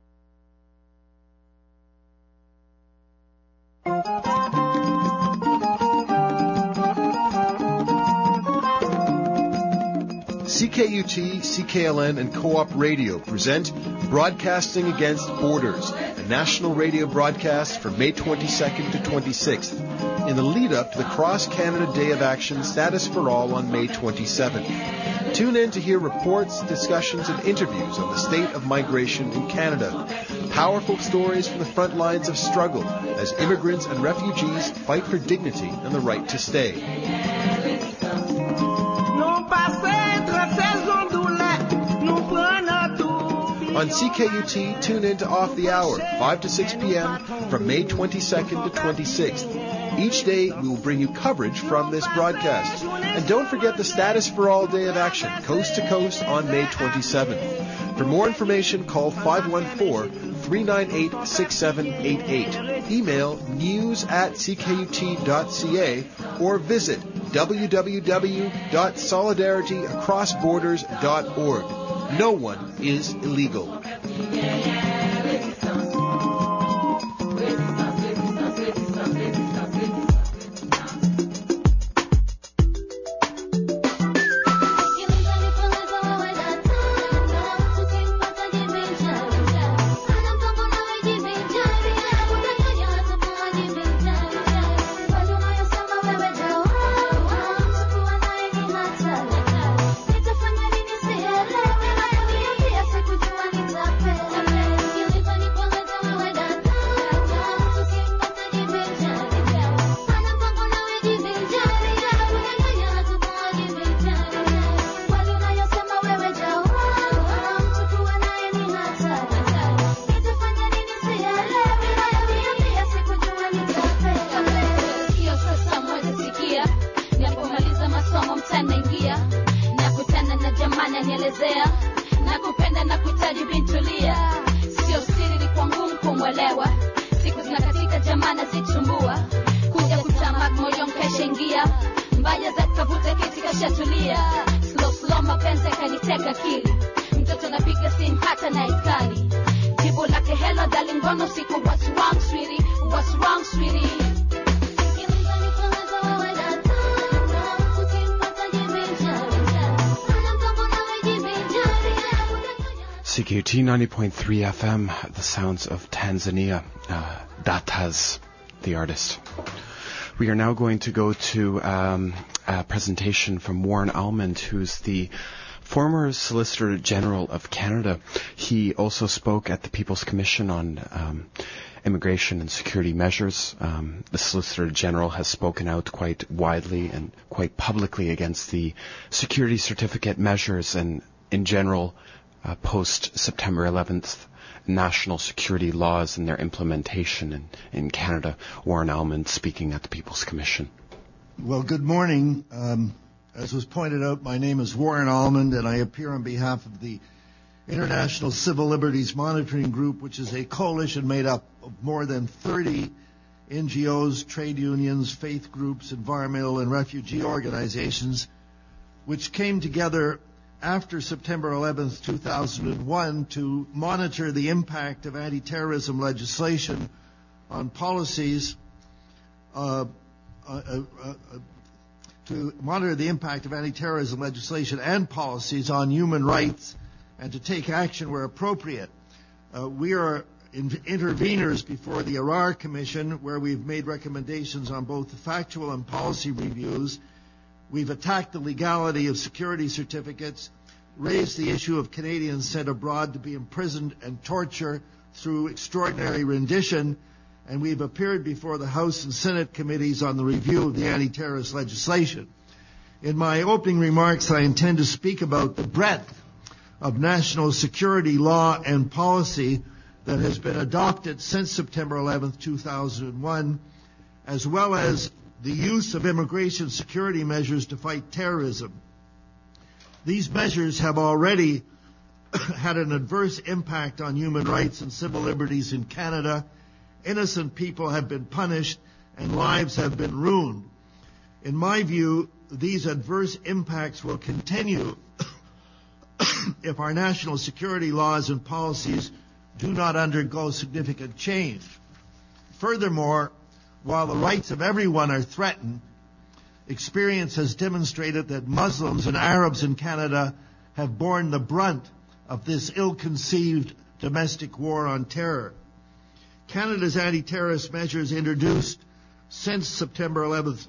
Speaker 4: C K U T, C K L N, and Co-op Radio present Broadcasting Against Borders, a national radio broadcast from May twenty-second to twenty-sixth, in the lead-up to the Cross-Canada Day of Action Status for All on May twenty-seventh. Tune in to hear reports, discussions, and interviews on the state of migration in Canada. Powerful stories from the front lines of struggle as immigrants and refugees fight for dignity and the right to stay. On C K U T, tune in to Off the Hour, five to six p.m. from May twenty-second to twenty-sixth. Each day, we will bring you coverage from this broadcast. And don't forget the Status for All Day of Action, coast to coast, on May twenty-seventh. For more information, call five one four, three nine eight, six seven eight eight. Email news at c k u t dot c a or visit w w w dot solidarity across borders dot org. No one is illegal. C K U T ninety point three F M, the sounds of Tanzania. Uh, Datas, the artist. We are now going to go to um, a presentation from Warren Almond, who's the former Solicitor General of Canada. He also spoke at the People's Commission on um, Immigration and Security Measures. Um, the Solicitor General has spoken out quite widely and quite publicly against the security certificate measures and, in general, Uh, post-September eleventh national security laws and their implementation in, in Canada. Warren Almond speaking at the People's Commission.
Speaker 1: Well, good morning. Um, as was pointed out, my name is Warren Almond, and I appear on behalf of the International Civil Liberties Monitoring Group, which is a coalition made up of more than thirty N G Os, trade unions, faith groups, environmental and refugee organizations, which came together after September eleventh, two thousand one, to monitor the impact of anti-terrorism legislation on policies, uh, uh, uh, uh, to monitor the impact of anti-terrorism legislation and policies on human rights, and to take action where appropriate. Uh, we are in- interveners before the Arar Commission, where we've made recommendations on both the factual and policy reviews. We've attacked the legality of security certificates, raised the issue of Canadians sent abroad to be imprisoned and torture through extraordinary rendition, and we've appeared before the House and Senate committees on the review of the anti-terrorist legislation. In my opening remarks, I intend to speak about the breadth of national security law and policy that has been adopted since September eleventh, two thousand one, as well as the use of immigration security measures to fight terrorism. These measures have already had an adverse impact on human rights and civil liberties in Canada. Innocent people have been punished and lives have been ruined. In my view, these adverse impacts will continue if our national security laws and policies do not undergo significant change. Furthermore, while the rights of everyone are threatened, experience has demonstrated that Muslims and Arabs in Canada have borne the brunt of this ill-conceived domestic war on terror. Canada's anti-terrorist measures introduced since September eleventh,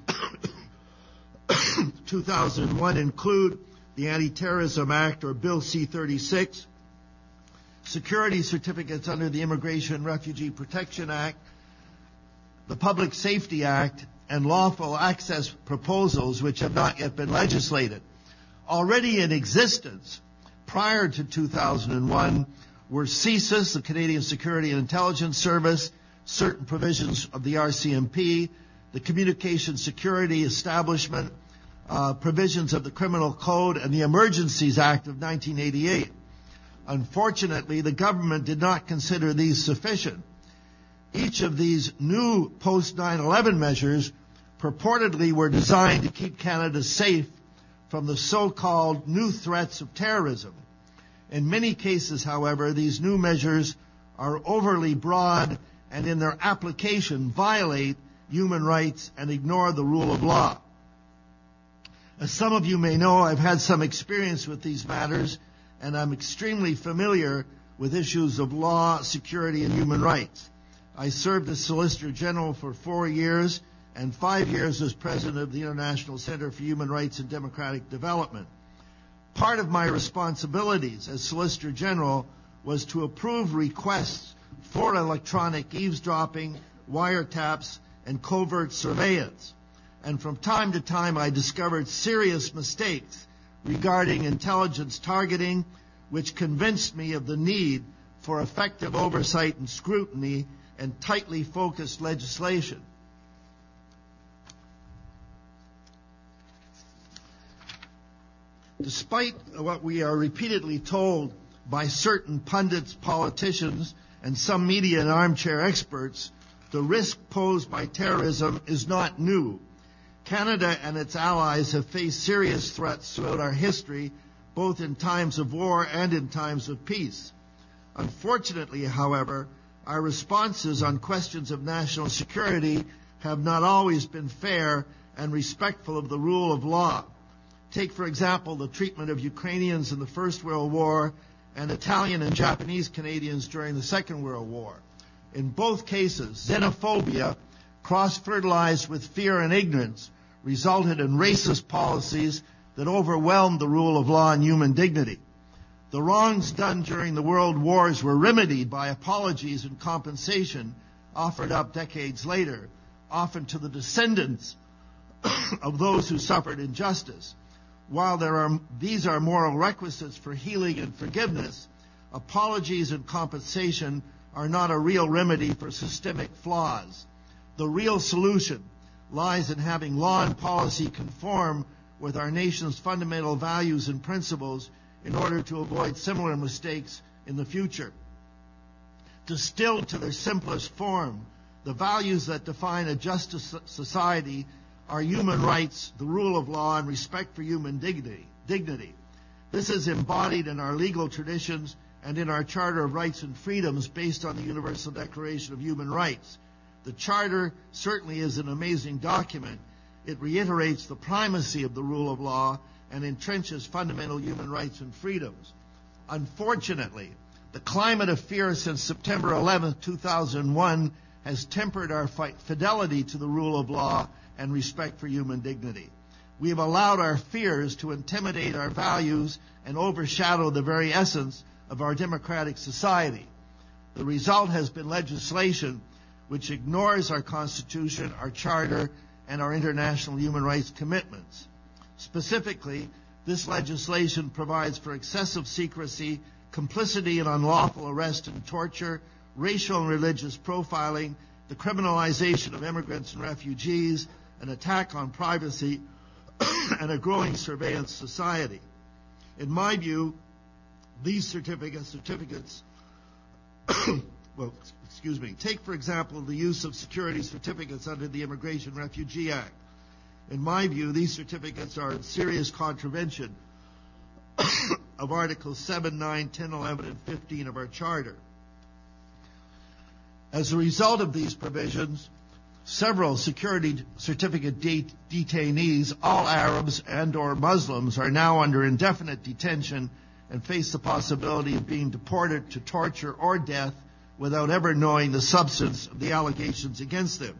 Speaker 1: two thousand one include the Anti-Terrorism Act, or Bill C thirty-six, security certificates under the Immigration and Refugee Protection Act, the Public Safety Act, and lawful access proposals which have not yet been legislated. Already in existence prior to two thousand one were CSIS, the Canadian Security and Intelligence Service, certain provisions of the R C M P, the Communication Security Establishment, uh, provisions of the Criminal Code, and the Emergencies Act of nineteen eighty-eight. Unfortunately, the government did not consider these sufficient. Each of these new post nine eleven measures purportedly were designed to keep Canada safe from the so-called new threats of terrorism. In many cases, however, these new measures are overly broad and in their application violate human rights and ignore the rule of law. As some of you may know, I've had some experience with these matters, and I'm extremely familiar with issues of law, security, and human rights. I served as Solicitor General for four years and five years as President of the International Center for Human Rights and Democratic Development. Part of my responsibilities as Solicitor General was to approve requests for electronic eavesdropping, wiretaps, and covert surveillance. And from time to time, I discovered serious mistakes regarding intelligence targeting, which convinced me of the need for effective oversight and scrutiny and tightly focused legislation. Despite what we are repeatedly told by certain pundits, politicians, and some media and armchair experts, the risk posed by terrorism is not new. Canada and its allies have faced serious threats throughout our history, both in times of war and in times of peace. Unfortunately, however, our responses on questions of national security have not always been fair and respectful of the rule of law. Take, for example, the treatment of Ukrainians in the First World War and Italian and Japanese Canadians during the Second World War. In both cases, xenophobia, cross-fertilized with fear and ignorance, resulted in racist policies that overwhelmed the rule of law and human dignity. The wrongs done during the world wars were remedied by apologies and compensation offered up decades later, often to the descendants of those who suffered injustice. While there are, these are moral requisites for healing and forgiveness, apologies and compensation are not a real remedy for systemic flaws. The real solution lies in having law and policy conform with our nation's fundamental values and principles in order to avoid similar mistakes in the future. Distilled to their simplest form, the values that define a just society are human rights, the rule of law, and respect for human dignity. dignity. This is embodied in our legal traditions and in our Charter of Rights and Freedoms based on the Universal Declaration of Human Rights. The Charter certainly is an amazing document. It reiterates the primacy of the rule of law and entrenches fundamental human rights and freedoms. Unfortunately, the climate of fear since September eleventh, two thousand one has tempered our fidelity to the rule of law and respect for human dignity. We have allowed our fears to intimidate our values and overshadow the very essence of our democratic society. The result has been legislation which ignores our Constitution, our Charter, and our international human rights commitments. Specifically, this legislation provides for excessive secrecy, complicity in unlawful arrest and torture, racial and religious profiling, the criminalization of immigrants and refugees, an attack on privacy, and a growing surveillance society. In my view, these certificates, certificates well, excuse me, take, for example, the use of security certificates under the Immigration and Refugee Act. In my view, these certificates are in serious contravention of Articles seven, nine, ten, eleven, and fifteen of our Charter. As a result of these provisions, several security certificate de- detainees, all Arabs and or Muslims, are now under indefinite detention and face the possibility of being deported to torture or death without ever knowing the substance of the allegations against them.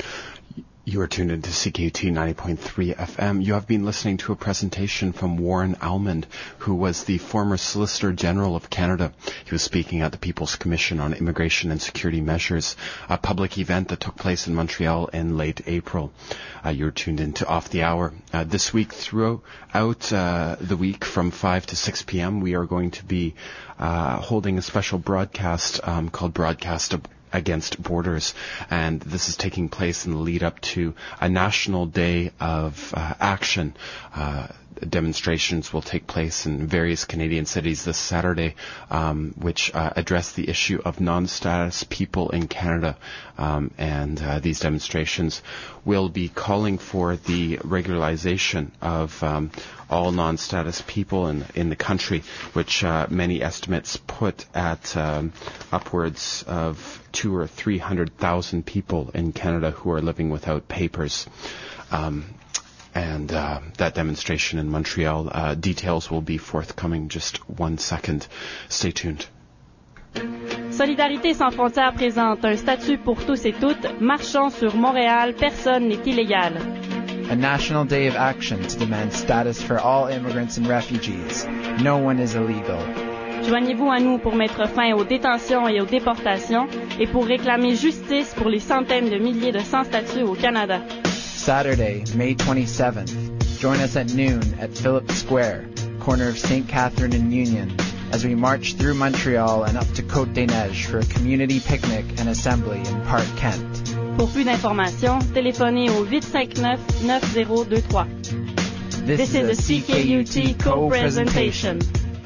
Speaker 3: You are tuned into C K U T ninety point three F M. You have been listening to a presentation from Warren Almond, who was the former Solicitor General of Canada. He was speaking at the People's Commission on Immigration and Security Measures, a public event that took place in Montreal in late April. Uh, you're tuned into Off the Hour. Uh, this week, throughout uh, the week from five to six p.m., we are going to be uh, holding a special broadcast um, called Broadcast Against Borders, and this is taking place in the lead up to a national day of uh, action. Uh, demonstrations will take place in various Canadian cities this Saturday, um, which uh, address the issue of non-status people in Canada, um, and uh, these demonstrations will be calling for the regularization of um, all non-status people in in the country, which uh, many estimates put at um, upwards of two or three hundred thousand people in Canada who are living without papers. Um, and uh, that demonstration in Montreal, uh, details will be forthcoming. Just one second. Stay tuned.
Speaker 5: Solidarité sans frontières présente un statut pour tous et toutes. Marchons sur Montréal, personne n'est illégal.
Speaker 2: A national day of action to demand status for all immigrants and refugees. No one is illegal.
Speaker 5: Joignez-vous à nous pour mettre fin aux détentions et aux déportations et pour réclamer justice pour les centaines de milliers de sans-statut au Canada.
Speaker 2: Saturday, May twenty-seventh. Join us at noon at Phillips Square, corner of Saint Catherine and Union, as we march through Montreal and up to Côte-des-Neiges for a community picnic and assembly in Park Kent.
Speaker 5: Pour plus d'informations, téléphonez au eight five nine, nine zero two three.
Speaker 2: This,
Speaker 5: this is a C K U T co-presentation.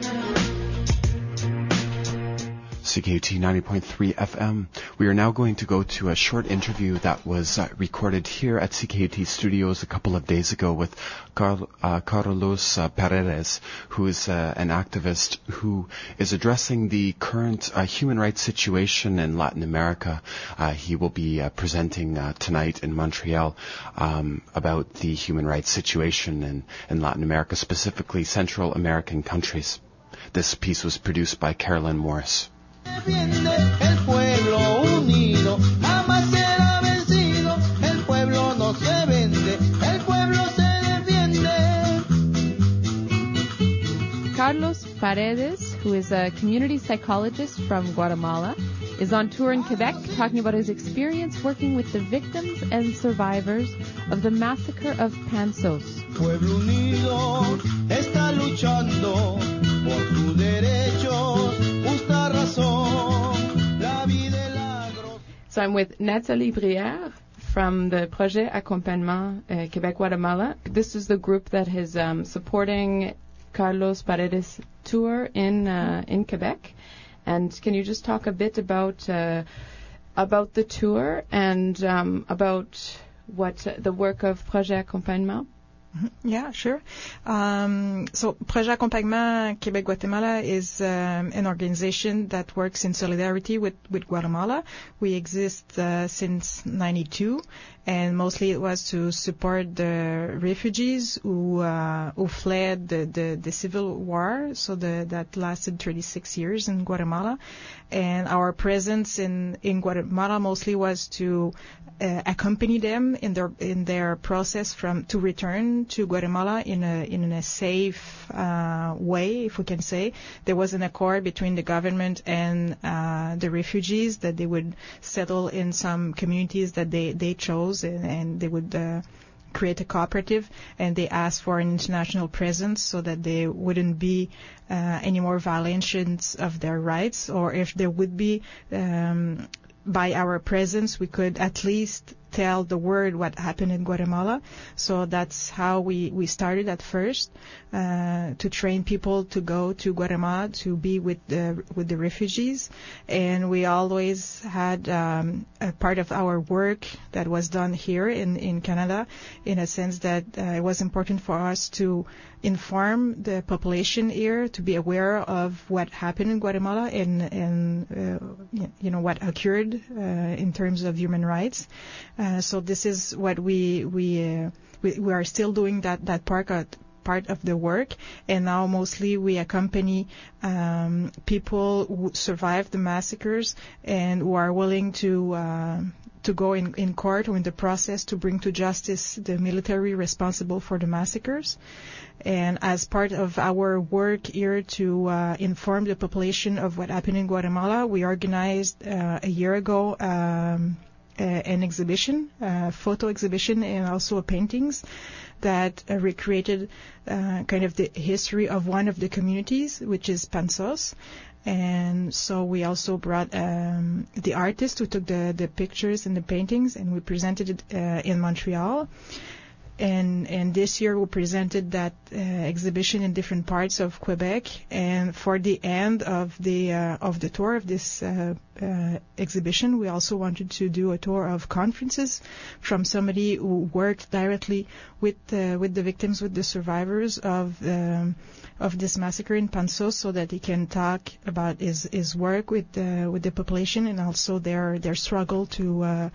Speaker 3: C K U T ninety point three F M. We are now going to go to a short interview that was uh, recorded here at C K U T Studios a couple of days ago with Carl, uh, Carlos uh, Paredes, who is uh, an activist who is addressing the current uh, human rights situation in Latin America. Uh, he will be uh, presenting uh, tonight in Montreal um, about the human rights situation in, in Latin America, specifically Central American countries. This piece was produced by Carolyn Morris.
Speaker 22: Defiende el pueblo unido, jamás será vencido, el pueblo no se vende, el pueblo se defiende.
Speaker 23: Carlos Paredes, who is a community psychologist from Guatemala, is on tour in Quebec talking about his experience working with the victims and survivors of the massacre of Panzos.
Speaker 22: Pueblo unido está luchando por sus derechos, justa razón, la vida y la gro-
Speaker 23: So I'm with Nathalie Brière from the Projet Accompagnement uh, Quebec Guatemala. This is the group that is um, supporting Carlos Paredes' tour in uh, in Quebec. And can you just talk a bit about uh, about the tour and um, about what uh, the work of Projet Accompagnement?
Speaker 24: Yeah, sure. Um, so Projet Accompagnement Québec Guatemala is um, an organization that works in solidarity with, with Guatemala. We exist uh, since ninety-two, and mostly it was to support the refugees who uh, who fled the, the, the civil war, so the, that lasted thirty-six years in Guatemala. And our presence in, in Guatemala mostly was to uh, accompany them in their in their process from to return to Guatemala in a in a safe uh, way, if we can say. There was an accord between the government and uh, the refugees that they would settle in some communities that they, they chose, and, and they would uh, create a cooperative, and they asked for an international presence so that there wouldn't be uh, any more violations of their rights, or if there would be, um, by our presence, we could at least tell the world what happened in Guatemala. So that's how we, we started at first, uh, to train people to go to Guatemala to be with the, with the refugees. And we always had um, a part of our work that was done here in, in Canada, in a sense that uh, it was important for us to inform the population here to be aware of what happened in Guatemala and, and uh, you know, what occurred uh, in terms of human rights. Uh, so this is what we we, uh, we we are still doing that that part of, part of the work, and now mostly we accompany um, people who survived the massacres and who are willing to uh, to go in, in court or in the process to bring to justice the military responsible for the massacres. And as part of our work here to uh, inform the population of what happened in Guatemala, we organized uh, a year ago um, uh, an exhibition, a photo exhibition, and also paintings that uh, recreated uh, kind of the history of one of the communities, which is Panzos. And so we also brought um, the artist who took the, the pictures and the paintings, and we presented it uh, in Montreal. And, and this year we presented that uh, exhibition in different parts of Quebec. And for the end of the uh, of the tour of this uh, uh, exhibition, we also wanted to do a tour of conferences from somebody who worked directly with uh, with the victims, with the survivors of um, of this massacre in Panzos, so that he can talk about his his work with uh, with the population and also their their struggle to. Uh,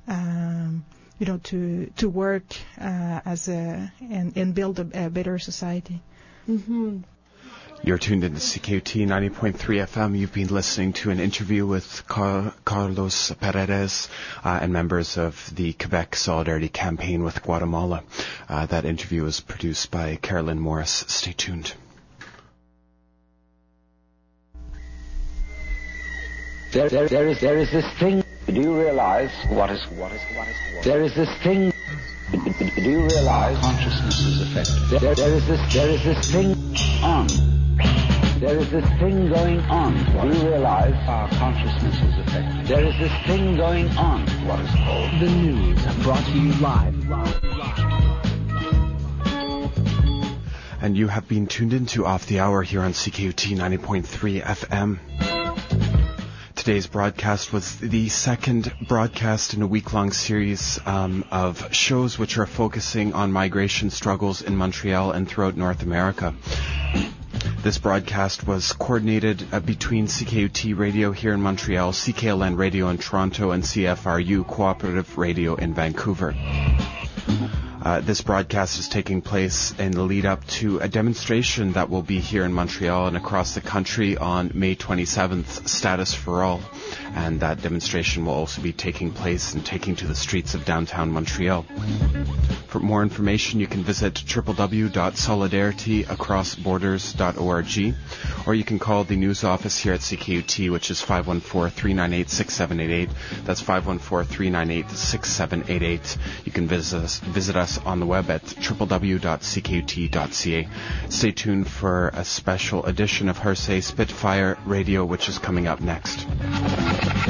Speaker 24: um, you know, to to work uh, as a and, and build a, a better society.
Speaker 23: Mm-hmm.
Speaker 3: You're tuned into C K U T ninety point three F M. You've been listening to an interview with Car- Carlos Paredes uh, and members of the Quebec Solidarity Campaign with Guatemala. Uh, that interview was produced by Carolyn Morris. Stay tuned.
Speaker 6: There, there, there is, there is this thing. Do you realize what is, what is, what is, what is? There is this thing. Do you realize consciousness is affected? There, there is this, there is this thing on. There is this thing going on. Do you realize our consciousness is affected? There is this thing going on. What is called
Speaker 7: the news, brought to you live.
Speaker 3: And you have been tuned into Off the Hour here on C K U T ninety point three F M. Today's broadcast was the second broadcast in a week-long series um, of shows which are focusing on migration struggles in Montreal and throughout North America. This broadcast was coordinated uh, between C K U T Radio here in Montreal, C K L N Radio in Toronto, and C F R U Cooperative Radio in Vancouver. Uh, this broadcast is taking place in the lead up to a demonstration that will be here in Montreal and across the country on May twenty-seventh, Status for All. And that demonstration will also be taking place and taking to the streets of downtown Montreal. For more information, you can visit w w w dot solidarity across borders dot org, or you can call the news office here at C K U T, which is five one four, three nine eight, six seven eight eight. That's five one four, three nine eight, six seven eight eight. You can visit us, visit us on the web at w w w dot c k u t dot c a. Stay tuned for a special edition of Hersey Spitfire Radio, which is coming up next.